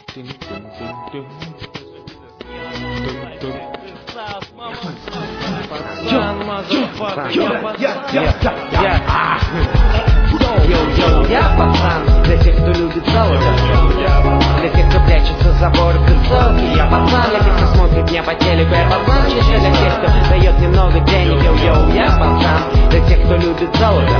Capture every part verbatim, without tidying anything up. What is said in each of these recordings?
Йоу-йоу, я пацан, для тех, кто любит золото, для тех, кто прячется за ворот высокий. Я пацан, для тех, кто смотрит меня по телеку. Я пацан, чисто для тех, кто дает немного денег. Йоу-йоу, я пацан, для тех, кто любит золото,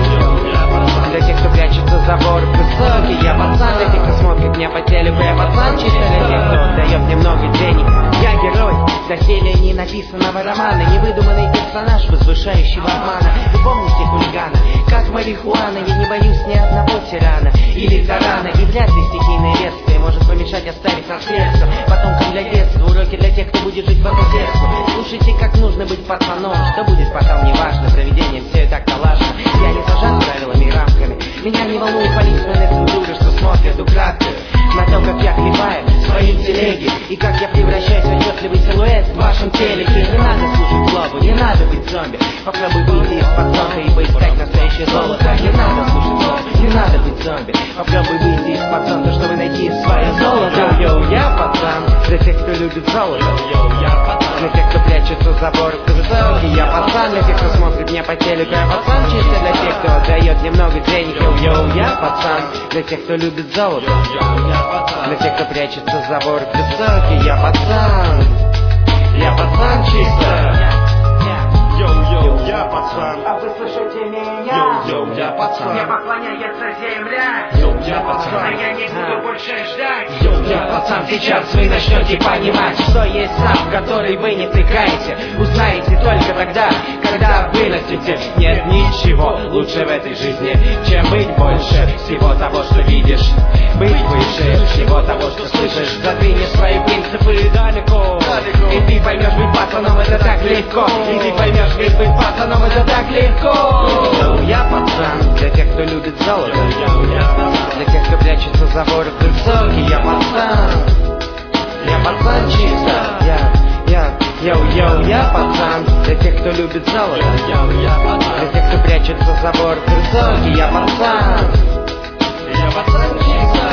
для тех, кто прячется за ворот высокий. Я пацан, для тех, кто смотрит меня по телеку. Я пацан, чисто для тех, кто дает немного денег. Я герой, доселе не написанного романа, невыдуманный персонаж, возвышающего обмана. Вы помните хулигана, как марихуана? Я не боюсь ни одного тирана или тарана, и вряд ли стихийное бедствие может помешать оставить наследство потомкам для детства. Уроки для тех, кто будет жить по соседству. Слушайте, как нужно быть пацаном. Что будет потом, неважно, проведением все и так налажено. Я не зажат правилами и рамками. Меня не волнует полицейная цензура, что смотрят украдкой на то, как я хлебаю свои телеги и как я превращаюсь в отчетливый силуэт в вашем телеке. Не надо слушать злобу, не надо быть зомби. Попробуй выйти из-под зонта и поискать настоящее золото. Не надо слушать злобу, не надо быть зомби. Попробуй выйти из-под зонта, чтобы найти свое золото. Йоу, я пацан, для тех, кто любит золото, для тех, кто прячется за ворот высокий. Я пацан, для тех, кто смотрит меня по телеку. Я пацан, чисто для тех, кто дает немного денег. Йоу, я пацан, для тех, кто любит золото, для тех, кто прячется за ворот высокий. Я пацан, я пацан чисто. Йоу-йоу, я пацан. А вы слышите меня? Йоу-йоу, я пацан. Мне поклоняется земля. Йоу, я пацан. А я не буду больше ждать. Йоу, Я пацан, сейчас вы начнете понимать, что есть сам, в который вы не втыкаете. Узнаете только тогда, когда вырастете. Нет ничего лучше в этой жизни, чем быть больше всего того, что видишь. Быть выше всего того, что слышишь. Задвинешь свои принципы далеко, и ты поймешь, быть пацаном это так легко. И ты поймешь, ведь быть пацаном это так легко. Йоу, я пацан, для тех, кто любит золото, для тех, кто прячется за ворот высокий. Я пацан, я пацан чисто. Я, я, йоу-йоу, я пацан, для тех, кто любит золото, для тех, кто прячется за ворот высокий. Я пацан, я пацан чисто.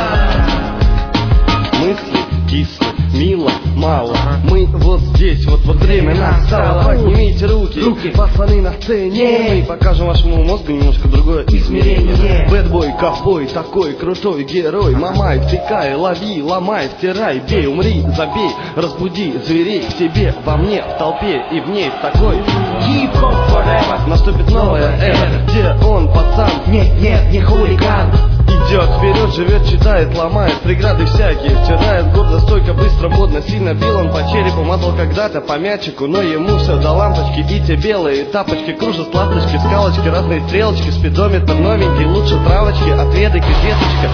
Мысли кислы, мило, мало. Мы вот здесь, вот во время настало. Поднимите руки, руки, пацаны на сцене. Мы покажем вашему мозгу немножко другое измерение. Бэтбой, ковбой, такой крутой герой. Мамай, втыкай, лови, ломай, стирай, бей, умри, забей, разбуди зверей в себе, во мне, в толпе и в ней в такой. Хип-хоп forever. Наступит новая эра, где он, пацан, нет, нет, не хулиган. идет вперед, живет, читает, ломает преграды всякие, втирает гордо, стойко, быстро, модно, сильно бил он по черепу, мазал когда-то по мячику, но ему все до лампочки. И те белые тапочки кружат ласточки, скалочки, разные стрелочки, спидометр новенький, лучше травочки, отведай-ка, деточка.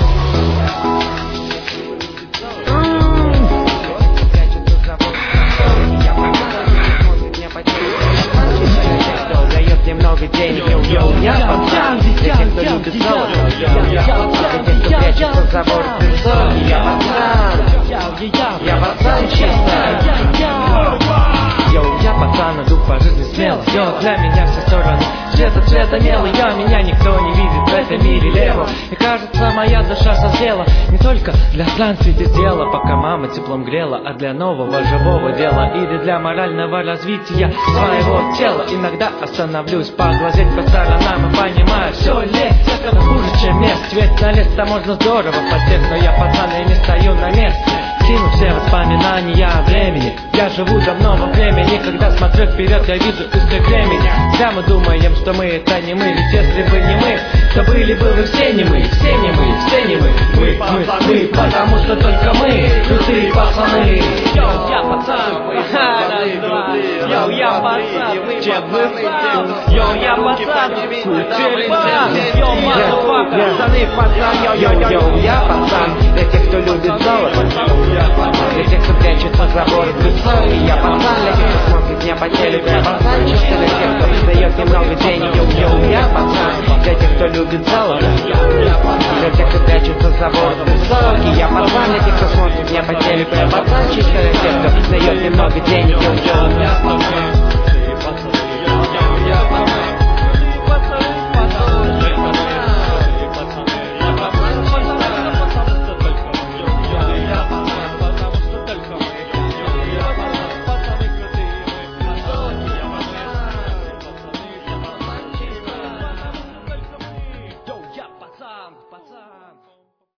Немного денег, йоу-йоу, я пацан, для тех, кто любит золото, для тех, кто прячется за ворот высокий. Я пацан, я пацан чисто. Йоу, я пацан, иду по жизни смело. Йоу, для меня все стороны цвета, цвета мела. Я, меня никто не видит в этом мире лево. И кажется, моя душа созрела не только для странствий без дела, пока мама теплом грела, а для нового живого дела или для морального развития своего тела. Иногда остановлюсь поглазеть по сторонам и понимаю, все лезть хуже, чем мест. Ведь налезть-то можно здорово потех, но я пацан и не стою на месте. Кину все воспоминания о времени. Я живу давно во времени, когда смотрю вперед, я вижу искры времени. Зря мы думаем, что мы это не мы, ведь если бы не мы, то были бы вы все не мы, все не мы, все не мы. Мы, мы, мы, потому что только мы крутые пацаны. Йоу, я пацан, йоу, я пацан, йоу, я пацан, йоу, мазафака, пацаны, пацан, йоу-йоу, я пацан, для тех, кто любит золото, для тех, кто прячется за ворот высокий. Я пацан, для тех, кто смотрит меня по телеку. Я пацан, чисто для тех, кто дает немного денег. Йоу-йоу, я пацан, для тех, кто любит золото, для тех, кто прячется за ворот высокий. Я пацан, для тех, кто смотрит меня по телеку. Я пацан, чисто для тех, кто дает немного денег. Йоу-йоу.